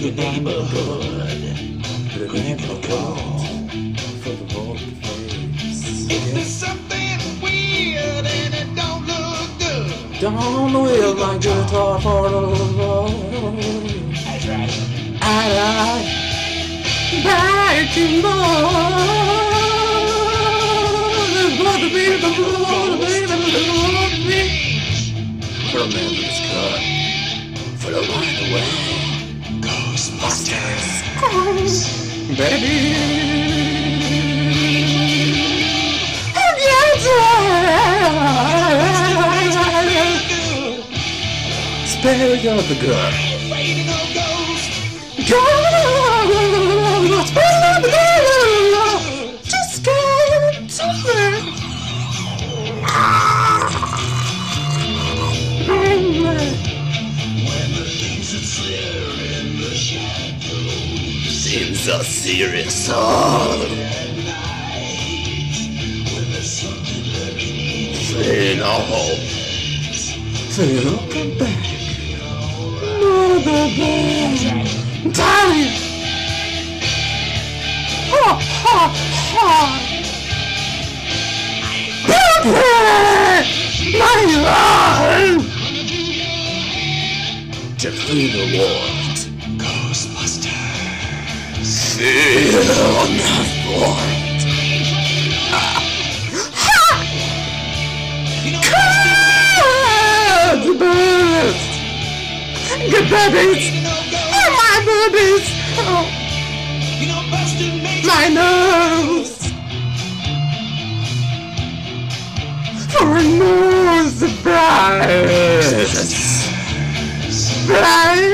neighborhood. The neighborhood. For the world to face. If there's something weird and it don't look good, don't look like guitar for the Lord. That's right. I like back in more. For a man with his cut, for the wide away, Ghostbusters, baby. Spirit of the good. Just get to me. Seems a serious song. Say no hope. Say no come back. Mother back. Darling. Ha ha ha. My life. To free the world. Ghostbusters. Feel the world. The birds. Good babies. Oh, my babies. Oh. My nose. For more surprise. Surprise.